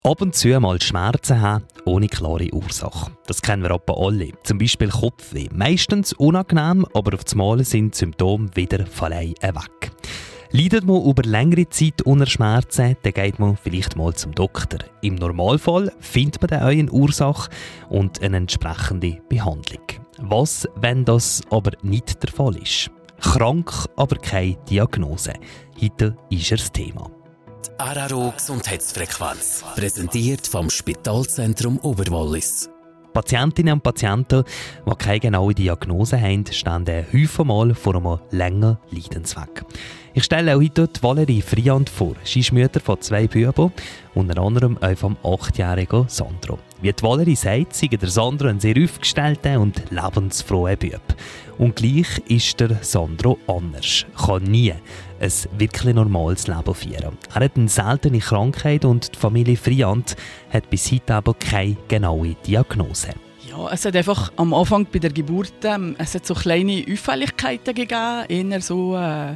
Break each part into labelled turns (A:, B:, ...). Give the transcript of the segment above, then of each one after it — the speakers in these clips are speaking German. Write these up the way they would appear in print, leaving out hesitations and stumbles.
A: Ab und zu mal Schmerzen haben, ohne klare Ursache. Das kennen wir etwa alle. Zum Beispiel Kopfweh. Meistens unangenehm, aber auf einmal sind die Symptome wieder von allein weg. Leidet man über längere Zeit unter Schmerzen, dann geht man vielleicht mal zum Doktor. Im Normalfall findet man dann auch eine Ursache und eine entsprechende Behandlung. Was, wenn das aber nicht der Fall ist? Krank, aber keine Diagnose. Heute ist das Thema.
B: Die Araro Gesundheitsfrequenz, präsentiert vom Spitalzentrum Oberwallis.
A: Patientinnen und Patienten, die keine genaue Diagnose haben, stehen häufig mal vor einem langen Leidensweg. Ich stelle auch heute die Valerie Friant vor. Sie ist Mutter von 2 Buben, unter anderem auch vom 8-jährigen Sandro. Wie die Valerie sagt, sei der Sandro ein sehr aufgestellter und lebensfroher Bub. Und gleich ist der Sandro anders. Kann nie ein wirklich normales Leben führen. Er hat eine seltene Krankheit und die Familie Friant hat bis heute aber keine genaue Diagnose.
C: Ja, es hat einfach am Anfang bei der Geburt es hat so kleine Auffälligkeiten gegeben, eher so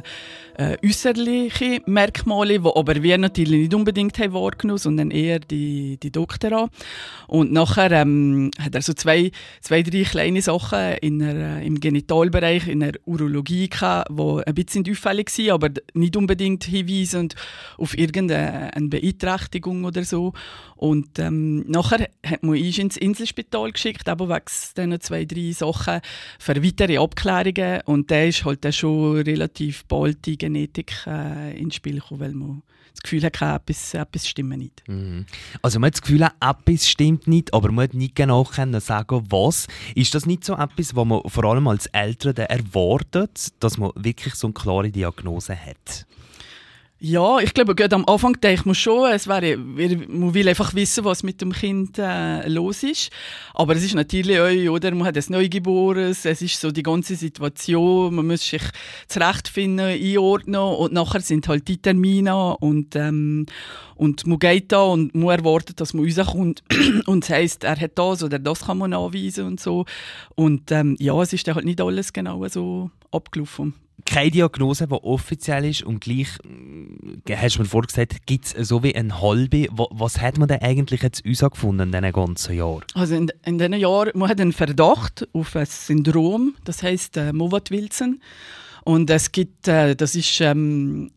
C: äußerliche Merkmale, die aber wir natürlich nicht unbedingt haben wahrgenommen, sondern eher die Doktor. Und nachher hat er so zwei, drei kleine Sachen im Genitalbereich, in der Urologie gehabt, die ein bisschen auffällig waren, aber nicht unbedingt hinweisend auf irgendeine Beeinträchtigung oder so. Und nachher hat man uns ins Inselspital geschickt, aber wegen diesen 2, 3 Sachen für weitere Abklärungen. Und da ist halt dann schon relativ bald die Genetik ins Spiel gekommen, weil man das Gefühl hat, etwas stimmt nicht.
A: Also man hat das Gefühl, etwas stimmt nicht, aber man hat nicht genau sagen, was. Ist das nicht so etwas, was man vor allem als Eltern erwartet, dass man wirklich so eine klare Diagnose hat?
C: Ja, ich glaube, gerade am Anfang denkt man schon, man will einfach wissen, was mit dem Kind los ist. Aber es ist natürlich auch, oder, man hat ein Neugeborenes, es ist so die ganze Situation, man muss sich zurechtfinden, einordnen und nachher sind halt die Termine und man geht da und man erwartet, dass man rauskommt und es heisst, er hat das oder das kann man nachweisen und so. Und ja, es ist dann halt nicht alles genau so abgelaufen.
A: Keine Diagnose, die offiziell ist und gleich, hast du mir vorhin gesagt, gibt es so wie ein halbe. Was hat man denn eigentlich jetzt herausgefunden in diesen ganzen Jahren?
C: Also in diesen Jahren, man hat einen Verdacht auf ein Syndrom, das heisst Mowat-Wilson. Und es gibt, das ist eine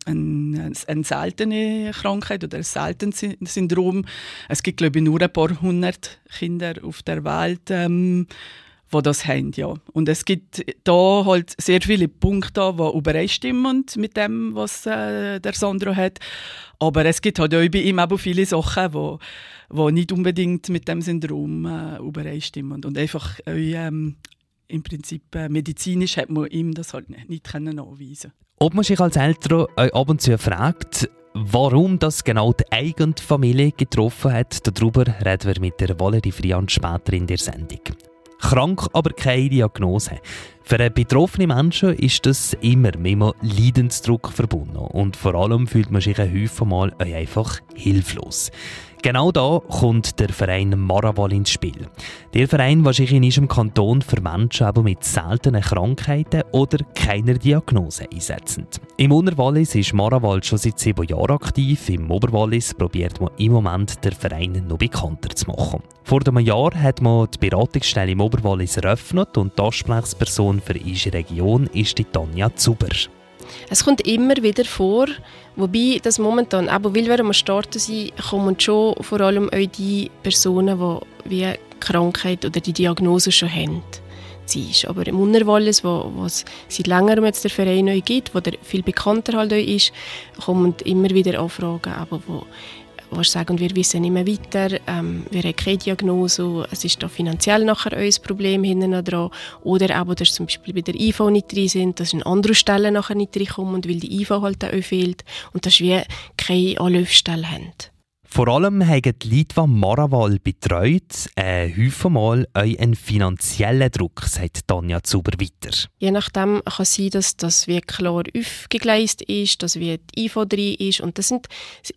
C: seltene Krankheit oder ein seltenes Syndrom. Es gibt, glaube ich, nur ein paar 100 Kinder auf der Welt, die das haben, ja. Und es gibt da halt sehr viele Punkte, die übereinstimmen mit dem, was der Sandro hat. Aber es gibt halt auch bei ihm auch viele Sachen, die nicht unbedingt mit dem Syndrom übereinstimmen. Und einfach im Prinzip medizinisch hat man ihm das halt nicht nachweisen können.
A: Ob man sich als Eltern ab und zu fragt, warum das genau die eigene Familie getroffen hat, darüber reden wir mit der Valerie Friant später in der Sendung. Krank, aber keine Diagnose. Für einen betroffenen Menschen ist das immer mit einem Leidensdruck verbunden. Und vor allem fühlt man sich häufig mal einfach hilflos. Genau da kommt der Verein Maraval ins Spiel. Der Verein, der sich in unserem Kanton für Menschen mit seltenen Krankheiten oder keiner Diagnose einsetzt. Im Unterwallis ist Maraval schon seit 7 Jahren aktiv. Im Oberwallis probiert man im Moment, den Verein noch bekannter zu machen. Vor einem Jahr hat man die Beratungsstelle im Oberwallis eröffnet und die Ansprechperson für unsere Region ist die Tanja Zuber.
D: Es kommt immer wieder vor, wobei das momentan, aber weil wir am Starten sind, kommen schon vor allem auch die Personen, die wie Krankheit oder die Diagnose schon haben. Aber im Unterwallis, wo es seit längerem jetzt der Verein neu gibt, wo der viel bekannter halt auch ist, kommen immer wieder Anfragen, aber wo sagen, wir wissen nicht mehr weiter, wir haben keine Diagnose, es ist da finanziell nachher ein Problem hinten dran. Oder aber, dass zum Beispiel bei der IV nicht drin sind, dass an anderen Stellen nachher nicht reinkommen, und weil die IV halt auch fehlt und dass wir keine Anlaufstelle haben.
A: Vor allem haben die Leute, die Maraval betreut, häufig mal einen finanziellen Druck, sagt Tanja Zuber weiter.
D: Je nachdem kann es sein, dass das wie klar aufgegleist ist, dass wie die IV drin ist. Und das ist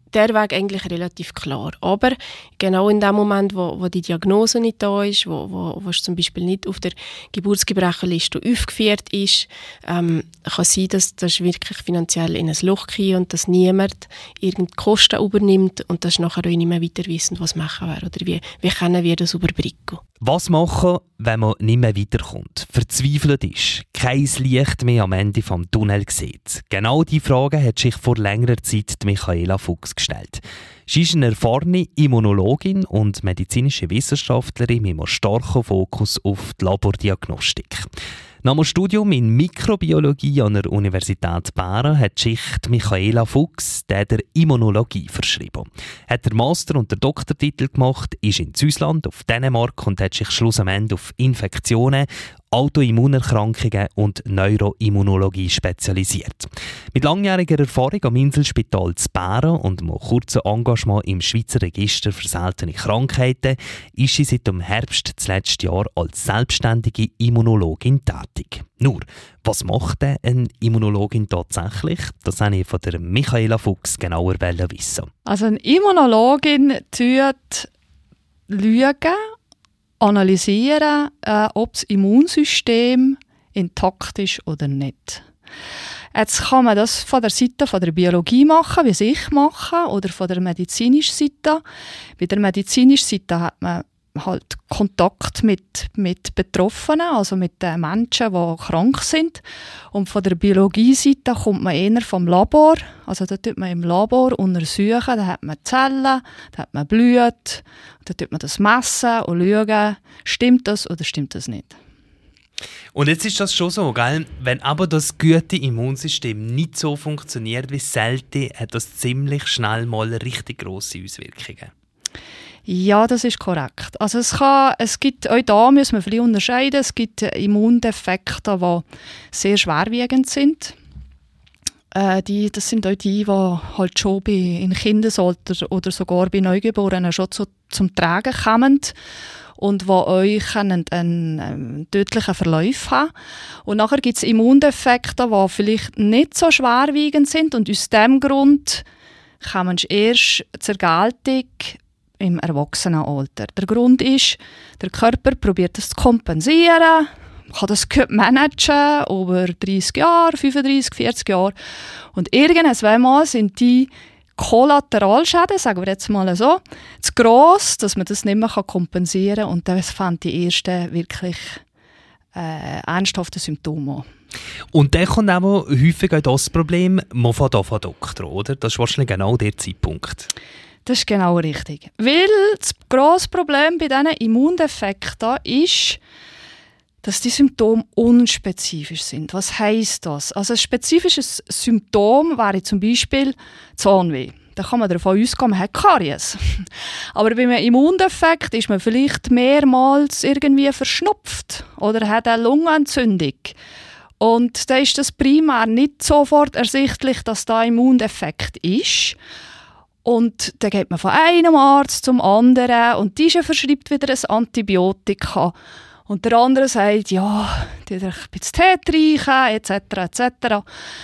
D: der Weg eigentlich relativ klar. Aber genau in dem Moment, wo die Diagnose nicht da ist, wo es zum Beispiel nicht auf der Geburtsgebrechenliste aufgeführt ist, kann sein, dass das wirklich finanziell in ein Loch kommt und dass niemand irgendeine Kosten übernimmt und das nachher auch nicht mehr weiter wissen, was machen wir oder wie können wir das überbrücken.
A: Was machen, wenn man nicht mehr weiterkommt, verzweifelt ist, kein Licht mehr am Ende des Tunnels sieht? Genau diese Frage hat sich vor längerer Zeit die Michaela Fuchs gestellt. Sie ist eine erfahrene Immunologin und medizinische Wissenschaftlerin mit einem starken Fokus auf die Labordiagnostik. Nach einem Studium in Mikrobiologie an der Universität Bern hat sich Michaela Fuchs der Immunologie verschrieben. Hat den Master- und den Doktortitel gemacht, ist in Süßland, auf Dänemark und hat sich schlussendlich auf Infektionen, Autoimmunerkrankungen und Neuroimmunologie spezialisiert. Mit langjähriger Erfahrung am Inselspital zu Bern und einem kurzen Engagement im Schweizer Register für seltene Krankheiten ist sie seit dem Herbst des letzten Jahres als selbstständige Immunologin tätig. Nur, was macht denn eine Immunologin tatsächlich? Das wollte ich von der Michaela Fuchs genauer wissen.
E: Also eine Immunologin schaut, analysieren, ob das Immunsystem intakt ist oder nicht. Jetzt kann man das von der Seite von der Biologie machen, wie ich mache, oder von der medizinischen Seite. Bei der medizinischen Seite hat man halt Kontakt mit Betroffenen, also mit den Menschen, die krank sind. Und von der Biologie-Seite kommt man eher vom Labor. Also da tut man im Labor untersuchen, da hat man Zellen, da hat man Blut, da tut man das messen und schauen, stimmt das oder stimmt das nicht.
A: Und jetzt ist das schon so, gell? Wenn aber das gute Immunsystem nicht so funktioniert wie sollte, hat das ziemlich schnell mal richtig grosse Auswirkungen.
E: Ja, das ist korrekt. Also es gibt, auch da müssen wir vielleicht unterscheiden, es gibt Immundefekte, die sehr schwerwiegend sind. Das sind auch die halt schon in Kindesalter oder sogar bei Neugeborenen schon zum Tragen kommen und die euch einen tödlichen Verlauf haben. Und nachher gibt es Immundefekte, die vielleicht nicht so schwerwiegend sind und aus diesem Grund kommen erst zur Geltung im Erwachsenenalter. Der Grund ist, der Körper probiert das zu kompensieren, kann das gut managen über 30 Jahre, 35, 40 Jahre. Und irgendwann sind die Kollateralschäden, sagen wir jetzt mal so, zu gross, dass man das nicht mehr kompensieren kann. Und dann fängt die ersten wirklich ernsthaften Symptome an.
A: Und dann kommt auch häufig auch das Problem, man fährt an Doktor, oder? Das ist wahrscheinlich genau der Zeitpunkt.
E: Das ist genau richtig. Weil das grosse Problem bei diesen Immundefekten ist, dass die Symptome unspezifisch sind. Was heisst das? Also ein spezifisches Symptom wäre zum Beispiel Zahnweh. Da kann man davon ausgehen, man hat Karies. Aber bei einem Immundefekt ist man vielleicht mehrmals irgendwie verschnupft oder hat eine Lungenentzündung. Und da ist das primär nicht sofort ersichtlich, dass da ein Immundefekt ist. Und dann geht man von einem Arzt zum anderen und dieser verschreibt wieder ein Antibiotika. Und der andere sagt, ja, die darf ein bisschen Tee trinken, etc.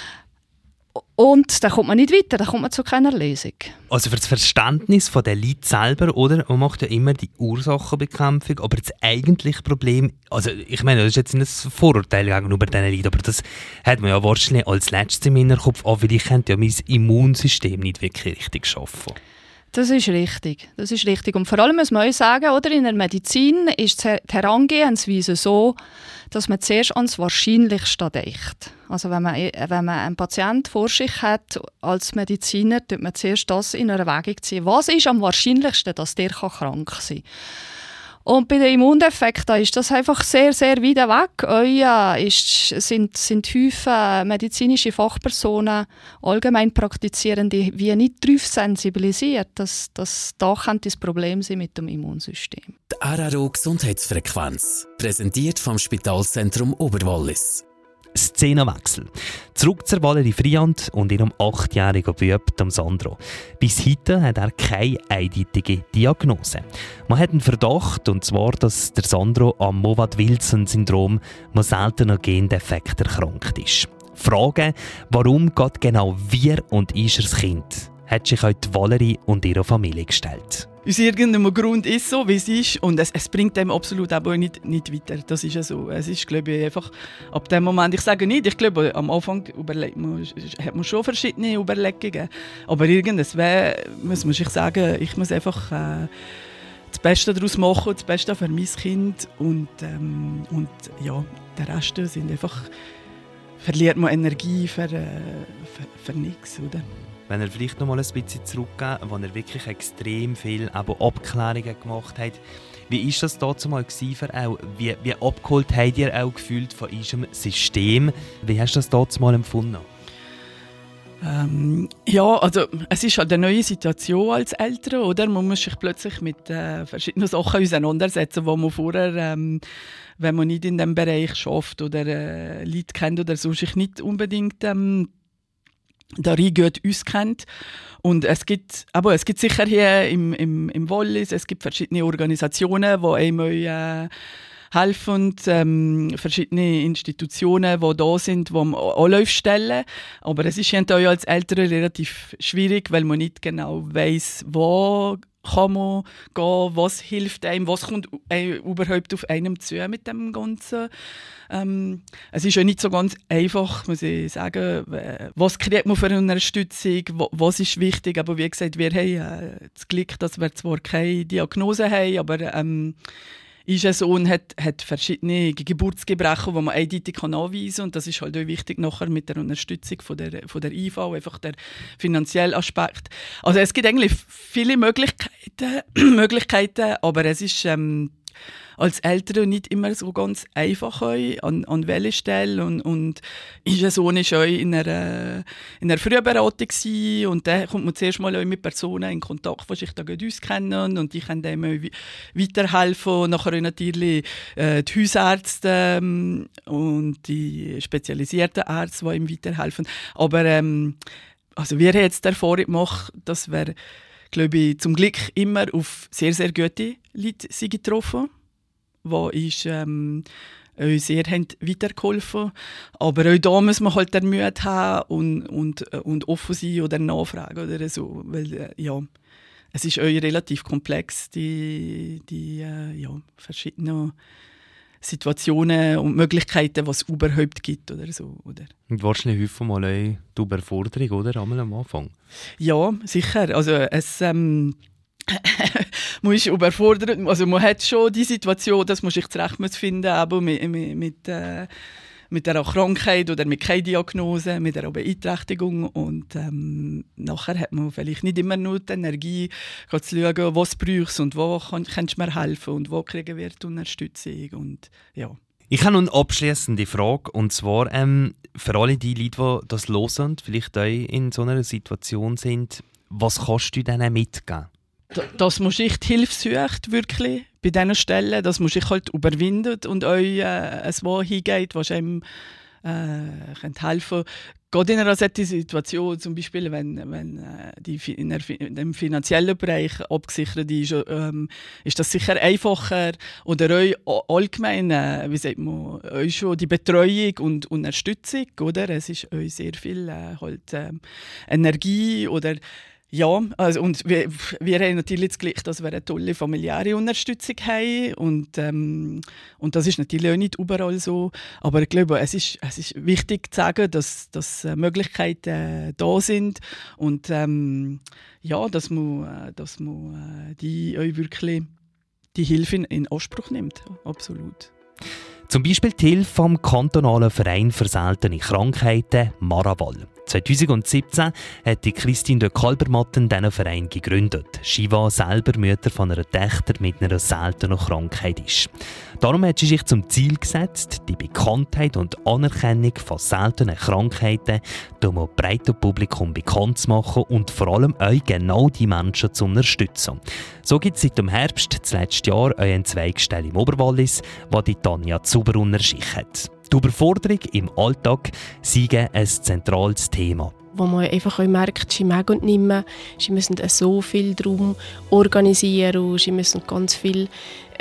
E: Und dann kommt man nicht weiter, dann kommt man zu keiner Lösung.
A: Also für das Verständnis von der Leid selber, oder? Man macht ja immer die Ursachenbekämpfung, aber das eigentliche Problem, also ich meine, das ist jetzt nicht ein Vorurteil gegenüber diesen Leuten, aber das hat man ja wahrscheinlich als letztes im Hinterkopf, aber ich könnte ja mein Immunsystem nicht wirklich richtig schaffen.
E: Das ist richtig. Und vor allem muss man auch sagen, oder, in der Medizin ist die Herangehensweise so, dass man zuerst ans Wahrscheinlichste denkt. Also wenn man einen Patienten vor sich hat als Mediziner, tut man zuerst das in Erwägung ziehen. Was ist am wahrscheinlichsten, dass der krank sein kann? Und bei den Immundefekten ist das einfach sehr, sehr weit weg. Sind häufig medizinische Fachpersonen, allgemein Praktizierende, wie nicht darauf sensibilisiert, dass da könnte das Problem sein mit dem Immunsystem.
B: Die RRO Gesundheitsfrequenz, präsentiert vom Spitalzentrum Oberwallis.
A: Szenenwechsel. Zurück zur Valerie Friant und ihrem 8-jährigen Bub, Sandro. Bis heute hat er keine eindeutige Diagnose. Man hat einen Verdacht, und zwar, dass der Sandro am Mowat-Wilson-Syndrom, einem seltenen Gendefekt, erkrankt ist. Frage, warum geht genau wir und ist er das Kind, hat sich auch die Valerie und ihre Familie gestellt.
C: Aus irgendeinem Grund ist es so, wie es ist. Und es bringt dem absolut aber nicht weiter. Das ist ja so. Es ist, glaube ich, einfach ab dem Moment, ich sage nicht, ich glaube, am Anfang hat man schon verschiedene Überlegungen. Aber irgendwann muss man sich sagen, ich muss einfach das Beste daraus machen, das Beste für mein Kind. Und ja, der Rest sind einfach, verliert man Energie für nichts, oder?
A: Wenn er vielleicht noch mal ein bisschen zurückgeht, wo er wirklich extrem viel Abklärungen gemacht hat. Wie war das damals für auch? Wie abgeholt habt ihr auch gefühlt von eurem System? Wie hast du das damals empfunden?
C: Ja, also es ist halt eine neue Situation als Eltern, oder? Man muss sich plötzlich mit verschiedenen Sachen auseinandersetzen, die man vorher, wenn man nicht in diesem Bereich schafft oder Leute kennt oder so, sich nicht unbedingt darin gut auskennt. Und es gibt sicher hier im Wallis, es gibt verschiedene Organisationen, die einem helfen, verschiedene Institutionen, die da sind, die Anläufe stellen. Aber es ist hier als Eltern relativ schwierig, weil man nicht genau weiss, wo kann man gehen, was hilft einem, was kommt überhaupt auf einem zu mit dem Ganzen. Es ist ja nicht so ganz einfach, muss ich sagen, was kriegt man für eine Unterstützung, was ist wichtig, aber wie gesagt, wir haben das Glück, dass wir zwar keine Diagnose haben, aber unser Sohn hat verschiedene Geburtsgebrechen, die man eindeutig nachweisen kann. Und das ist halt auch wichtig nachher mit der Unterstützung von der IV, einfach der finanzielle Aspekt. Also es gibt eigentlich viele Möglichkeiten, aber es ist als Eltern nicht immer so ganz einfach an welcher Stelle. Und unser Sohn war auch in einer Frühberatung gewesen, und da kommt man zuerst mal auch mit Personen in Kontakt, die sich da gut auskennen, und die können dem weiterhelfen. Nachher natürlich die Hausärzte und die spezialisierten Ärzte, die ihm weiterhelfen. Aber also wir haben jetzt die Erfahrung gemacht, dass wir, glaube ich, zum Glück immer auf sehr, sehr gute Leute getroffen haben, die uns sehr weitergeholfen haben. Aber auch da muss man halt den Mut haben und offen sein oder nachfragen oder so. Weil, ja, es ist auch relativ komplex, die verschiedenen Situationen und Möglichkeiten, die es überhaupt gibt oder so. Oder?
A: Und wahrscheinlich häufig mal die Überforderung, oder? Einmal am Anfang.
C: Ja, sicher. Also man ist überfordert. Also man hat schon die Situation, dass man sich zurecht finden muss, aber mit einer Krankheit oder mit keiner Diagnose, mit einer Beeinträchtigung. Und nachher hat man vielleicht nicht immer nur die Energie, zu schauen, was brauchst und wo kannst du mir helfen und wo kriegen wir die Unterstützung. Und, ja.
A: Ich habe noch eine abschliessende Frage, und zwar für alle die Leute, die das hören und vielleicht auch in so einer Situation sind, was kannst du denen mitgeben?
C: Dass man sich die Hilfe sucht, wirklich, bei diesen Stellen, dass man sich halt überwindet und euch ein Wort hingeht, was einem helfen kann. Gerade in einer solchen Situation, zum Beispiel, wenn die in dem finanziellen Bereich abgesichert ist, ist das sicher einfacher. Oder euch allgemein, wie sagt man, euch schon die Betreuung und Unterstützung, oder? Es ist euch sehr viel Energie oder ja, also, und wir haben natürlich das Glück, dass wir eine tolle familiäre Unterstützung haben, und das ist natürlich auch nicht überall so, aber ich glaube, es ist wichtig zu sagen, dass Möglichkeiten da sind und ja, dass man die euch wirklich die Hilfe in Anspruch nimmt, absolut.
A: Zum Beispiel die Hilfe vom kantonalen Verein für seltene Krankheiten Maraval. 2017 hat Christine de Kalbermatten diesen Verein gegründet. Sie war selber Mutter von einer Tochter mit einer seltenen Krankheit ist. Darum hat sie sich zum Ziel gesetzt, die Bekanntheit und Anerkennung von seltenen Krankheiten dem breiten Publikum bekannt zu machen und vor allem auch genau die Menschen zu unterstützen. So gibt es seit dem Herbst des letzten Jahres eine Zweigstelle im Oberwallis, die Tanja Zuberunner hat. Die Überforderung im Alltag sei ein zentrales Thema.
D: Wo man einfach auch merkt, sie mögen und nicht mehr, sie müssen so viel darum organisieren und sie müssen ganz viel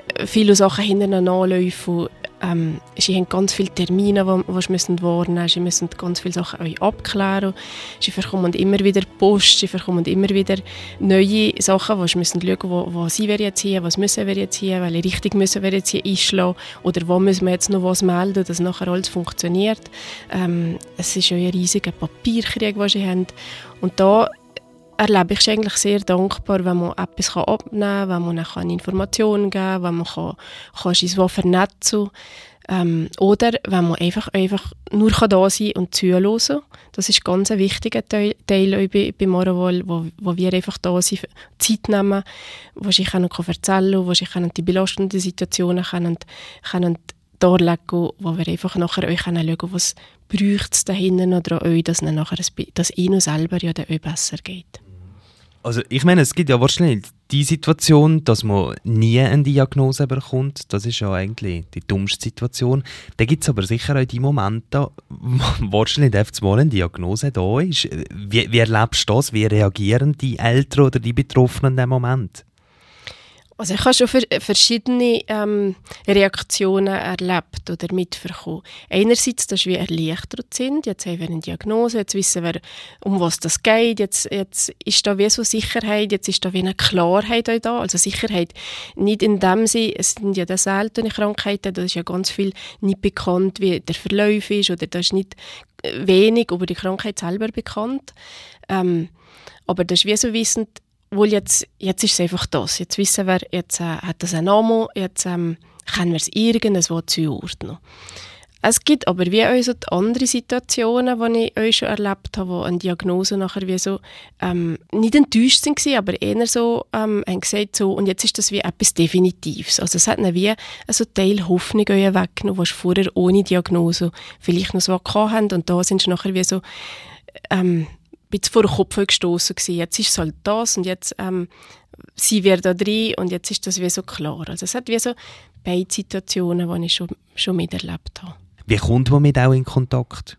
D: viele Sachen hintereinander anlaufen. Sie haben ganz viele Termine, die sie wahrnehmen müssen. Sie müssen ganz viele Sachen euch abklären. Sie bekommen immer wieder Post, sie bekommen immer wieder neue Sachen, wo sie müssen schauen, wo sie jetzt hier, was müssen wir jetzt hier, welche Richtung müssen wir jetzt hier einschlagen oder wo müssen wir jetzt noch was melden, dass nachher alles funktioniert. Es ist ein riesiger Papierkrieg, den sie haben. Und da erlebe ich es eigentlich sehr dankbar, wenn man etwas abnehmen kann, wenn man dann Informationen geben kann, wenn man sich so vernetzen kann. Oder wenn man einfach nur da sein und zuhören kann. Das ist ganz ein wichtiger Teil bei Moravol, wo wir einfach da sind, Zeit nehmen, wo ich erzählen kann, wo ich die belastenden Situationen können darlegen, wo wir einfach nachher euch schauen können, was braucht es da hinten oder an euch, dass Ihnen selber ja dann auch besser geht.
A: Also ich meine, es gibt ja wahrscheinlich die Situation, dass man nie eine Diagnose bekommt. Das ist ja eigentlich die dummste Situation. Da gibt es aber sicher auch die Momente, wo wahrscheinlich einfach mal eine Diagnose da ist. Wie erlebst du das? Wie reagieren die Eltern oder die Betroffenen in diesem Moment?
D: Also ich habe schon verschiedene Reaktionen erlebt oder mitbekommen. Einerseits, dass wir erleichtert sind. Jetzt haben wir eine Diagnose, jetzt wissen wir, um was das geht. Jetzt ist da wie so Sicherheit, jetzt ist da wie eine Klarheit auch da. Also Sicherheit nicht in dem Sinne, es sind ja das seltene Krankheiten, da ist ja ganz viel nicht bekannt, wie der Verlauf ist oder da ist nicht wenig über die Krankheit selber bekannt. Aber das ist wie so wissend, wohl jetzt ist es einfach das. Jetzt wissen wir, jetzt hat das einen Namen, jetzt können wir es irgendwo zuordnen. Es gibt aber wie auch so andere Situationen, die ich euch schon erlebt habe, wo eine Diagnose nachher wie so nicht enttäuscht waren, aber eher so haben gesagt, so, und jetzt ist das wie etwas Definitives. Also es hat ihnen wie so Teil Hoffnung weggenommen, was vorher ohne Diagnose vielleicht noch so hatten, und da sind sie nachher wie so bisschen vor den Kopf gestossen gewesen. Jetzt ist es halt das und jetzt sind wir da drin und jetzt ist das wie so klar. Also es hat wie so beide Situationen, die ich schon miterlebt habe.
A: Wie kommt man mit auch in Kontakt?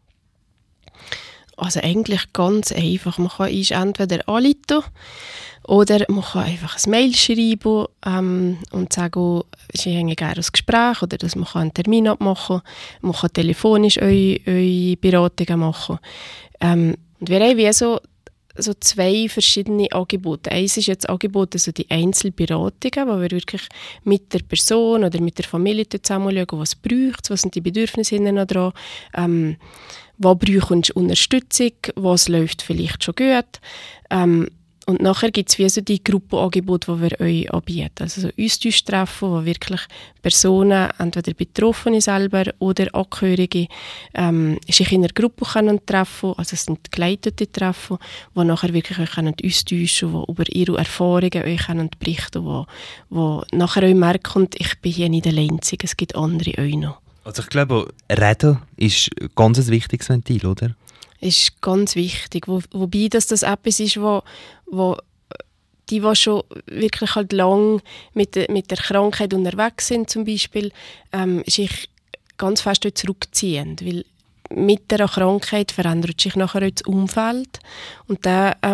D: Also eigentlich ganz einfach. Man kann entweder anrufen oder man kann einfach ein Mail schreiben und sagen, sie haben gerne ein Gespräch oder dass man einen Termin abmachen kann. Man kann telefonisch eure Beratungen machen. Und wir haben wie so zwei verschiedene Angebote. Eins ist jetzt Angebot, also die Einzelberatungen, wo wir wirklich mit der Person oder mit der Familie zusammen schauen, was braucht, was sind die Bedürfnisse hinten dran, wo brauchen sie Unterstützung, was läuft vielleicht schon gut. Und nachher gibt es wie so die Gruppenangebote, die wir euch anbieten. Also so Austausch-Treffen, wo wirklich Personen, entweder Betroffene selber oder Angehörige, sich in einer Gruppe treffen können. Also es sind geleitete Treffen, die nachher wirklich euch austauschen können, die über ihre Erfahrungen euch berichten können, wo nachher euch merken, ich bin hier nicht allein, es gibt andere euch noch.
A: Also ich glaube, Reden ist ein ganz wichtiges Ventil, oder?
D: Ist ganz wichtig. Wobei das etwas ist, wo die schon wirklich halt lang mit der Krankheit unterwegs sind, zum Beispiel, sich ganz fest zurückziehen. Weil mit der Krankheit verändert sich nachher das Umfeld. Und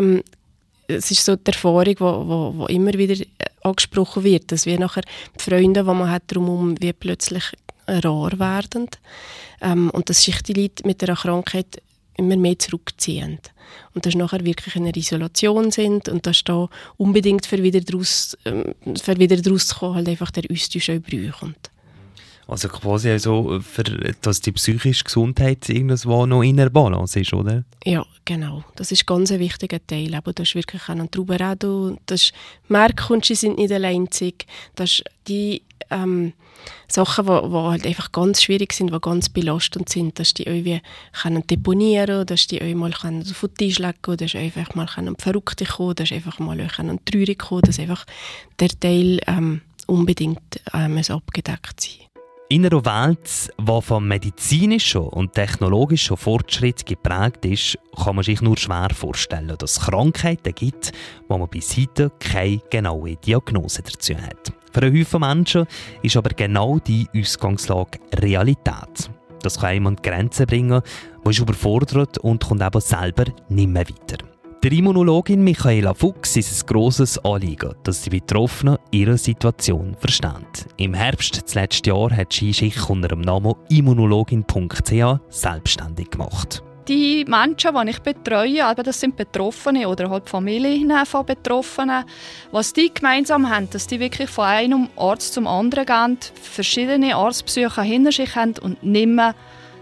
D: es ist so die Erfahrung, wo immer wieder angesprochen wird, dass wir nachher die Freunde, die man hat, drumherum wie plötzlich rar werden. Und dass sich die Leute mit der Krankheit immer mehr zurückziehen. Und dass nachher wirklich in einer Isolation sind und dass da unbedingt für wieder daraus zu kommen, halt einfach der Austausch auch brauchen.
A: Also quasi so, dass die psychische Gesundheit irgendwo noch in der Balance ist, oder?
D: Ja, genau. Das ist ganz ein wichtiger Teil. Aber das ist wirklich auch darüber reden. Das merken, sie sind nicht alleinzig. Das die Sachen, die halt einfach ganz schwierig sind, die ganz belastend sind, dass die euch deponieren können, dass die euch mal auf den Tisch legen können, dass einfach mal Verrückte kommen, dass einfach mal euch traurig kommen, dass einfach der Teil unbedingt abgedeckt sein.
A: In einer Welt, die vom medizinischen und technologischen Fortschritt geprägt ist, kann man sich nur schwer vorstellen, dass es Krankheiten gibt, wo man bis heute keine genaue Diagnose dazu hat. Für einen Haufen Menschen ist aber genau die Ausgangslage Realität. Das kann jemand Grenzen bringen, man ist überfordert und kommt eben selber nicht mehr weiter. Der Immunologin Michaela Fuchs ist es ein grosses Anliegen, dass die Betroffenen ihre Situation verstehen. Im Herbst des letzten Jahres hat sie sich unter dem Namen immunologin.ch selbstständig gemacht.
E: Die Menschen, die ich betreue, das sind Betroffene oder halt Familien von Betroffenen, was die gemeinsam haben, dass die wirklich von einem Arzt zum anderen gehen, verschiedene Arztbesuche hinter sich haben und nicht mehr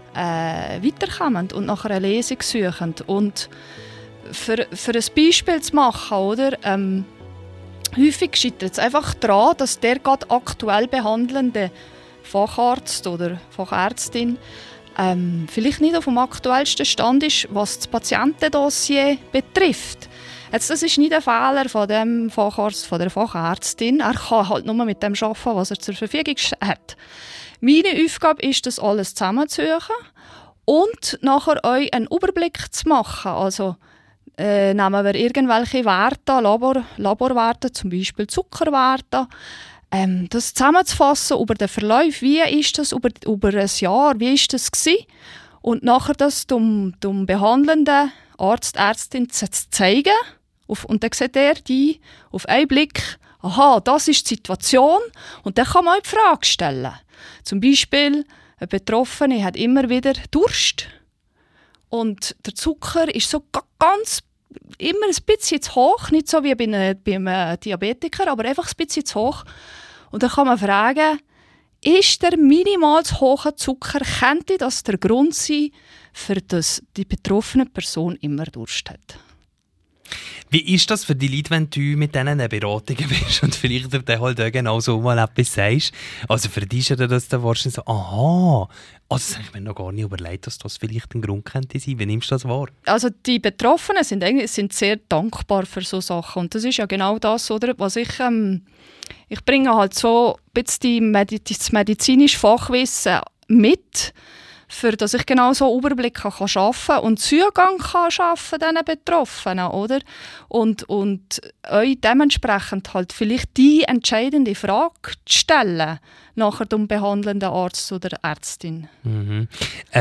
E: weiterkommen und nach einer Lesung suchen. Und für ein Beispiel zu machen, oder? Häufig scheitert es einfach daran, dass der gerade aktuell behandelnde Facharzt oder Fachärztin vielleicht nicht auf dem aktuellsten Stand ist, was das Patientendossier betrifft. Jetzt, das ist nicht ein Fehler von dem Facharzt, von der Fachärztin. Er kann halt nur mit dem arbeiten, was er zur Verfügung hat. Meine Aufgabe ist, das alles zusammenzusuchen und nachher euch einen Überblick zu machen. Also nehmen wir irgendwelche Werte, Laborwerte, zum Beispiel Zuckerwerte, das zusammenzufassen über den Verlauf, wie ist das über ein Jahr, wie ist das gewesen? Und nachher das dem behandelnden Arzt, Ärztin zu zeigen. Und dann sieht er die auf einen Blick, aha, das ist die Situation. Und dann kann man auch die Frage stellen. Zum Beispiel, eine Betroffene hat immer wieder Durst. Und der Zucker ist so ganz immer ein bisschen zu hoch, nicht so wie beim Diabetiker, aber einfach ein bisschen zu hoch. Und dann kann man fragen, ist der minimal zu hohe Zucker, könnte das der Grund sein, für das die betroffene Person immer Durst hat?
A: Wie ist das für die Leute, wenn du mit denen eine Beratung bist und vielleicht dann halt auch genau so mal etwas sagst? Also für dich ist das dann wahrscheinlich so, aha, also das habe ich mir noch gar nicht überlegt, dass das vielleicht ein Grund könnte sein. Wie nimmst du das wahr? Also
E: die Betroffenen sind sehr dankbar für so Sachen. Und das ist ja genau das, oder, was ich bringe halt so ein bisschen das medizinische Fachwissen mit, für dass ich genau so einen Überblick kann schaffen und Zugang kann schaffen diesen Betroffenen, oder? Und euch dementsprechend halt vielleicht die entscheidende Frage zu stellen, nachher dem behandelnden Arzt oder Ärztin.
A: Mhm.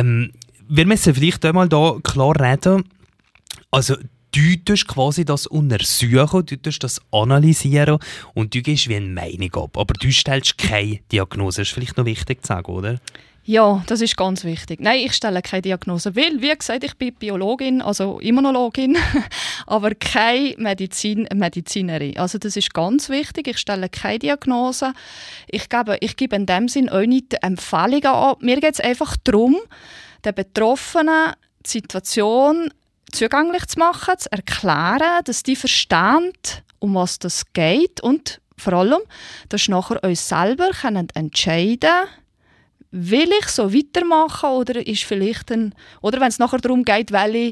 A: Wir müssen vielleicht einmal da klar reden. Also du tust quasi das untersuchen, du tust das analysieren und du gibst wie eine Meinung ab. Aber du stellst keine Diagnose. Das ist vielleicht noch wichtig zu sagen, oder?
E: Ja, das ist ganz wichtig. Nein, ich stelle keine Diagnose, weil, wie gesagt, ich bin Biologin, also Immunologin, aber keine Medizinerin. Also das ist ganz wichtig. Ich stelle keine Diagnose. Ich gebe in dem Sinn auch nicht Empfehlungen ab. Mir geht es einfach darum, den Betroffenen die Situation zugänglich zu machen, zu erklären, dass die verstehen, um was das geht und vor allem, dass sie nachher uns selber entscheiden können, will ich so weitermachen oder ist vielleicht oder wenn es nachher darum geht, welche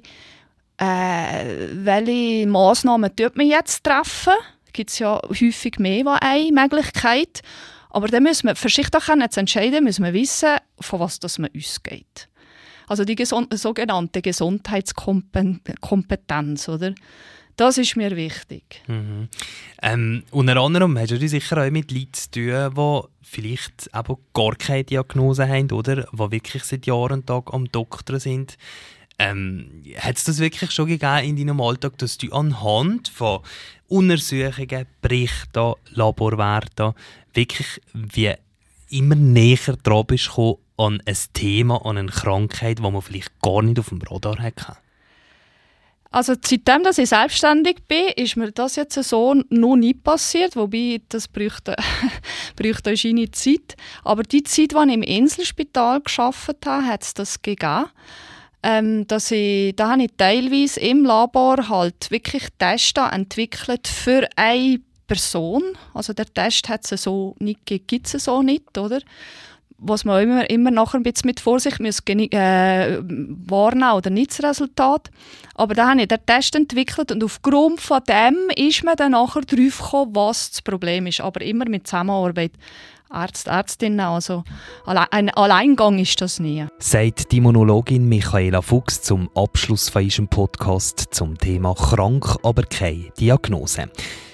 E: Massnahmen tut man jetzt treffen, gibt es ja häufig mehr als eine Möglichkeit. Aber dann müssen wir, für sich da zu entscheiden, müssen wir wissen, von was das man ausgeht. Also die sogenannte Gesundheitskompetenz, oder? Das ist mir wichtig.
A: Mhm. Unter anderem hast du dich sicher auch mit Leuten zu tun, die vielleicht aber gar keine Diagnose haben, oder? Die wirklich seit Jahren und Tag am Doktor sind. Hat es das wirklich schon gegeben in deinem Alltag, dass du anhand von Untersuchungen, Berichten, Laborwerten wirklich wie immer näher dran bist an ein Thema, an eine Krankheit, die man vielleicht gar nicht auf dem Radar hatte?
E: Also seitdem, dass ich selbstständig bin, ist mir das jetzt so noch nie passiert, wobei das bräuchte eine seine Zeit. Aber die Zeit, als ich im Inselspital gearbeitet habe, hat es das gegeben. Da habe ich teilweise im Labor halt wirklich Tests entwickelt für eine Person. Also der Test gibt es so nicht, oder? Was man immer nachher ein bisschen mit Vorsicht wahrnehmen oder nicht das Resultat. Aber dann habe ich den Test entwickelt und aufgrund von dem ist man dann nachher drauf gekommen, was das Problem ist. Aber immer mit Zusammenarbeit. Ärztinnen, also ein Alleingang ist das nie.
A: Sagt die Immunologin Michaela Fuchs zum Abschluss von unserem Podcast zum Thema «Krank, aber keine Diagnose».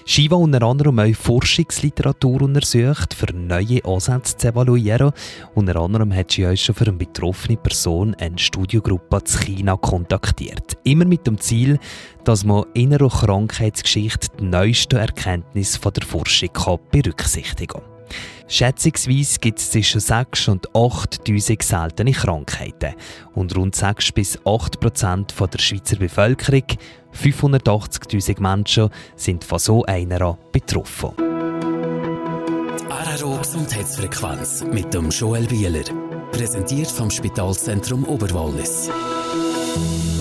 A: Shiva unter anderem auch Forschungsliteratur untersucht, für neue Ansätze zu evaluieren. Unter anderem hat sie auch schon für eine betroffene Person eine Studiogruppe in China kontaktiert. Immer mit dem Ziel, dass man in einer Krankheitsgeschichte die neuesten Erkenntnisse der Forschung berücksichtigen kann. Schätzungsweise gibt es zwischen 6 und 8'000 seltene Krankheiten. Und rund 6-8% der Schweizer Bevölkerung, 580'000 Menschen, sind von so einer betroffen.
B: Die Araro Gesundheitsfrequenz mit dem Joel Bieler. Präsentiert vom Spitalzentrum Oberwallis.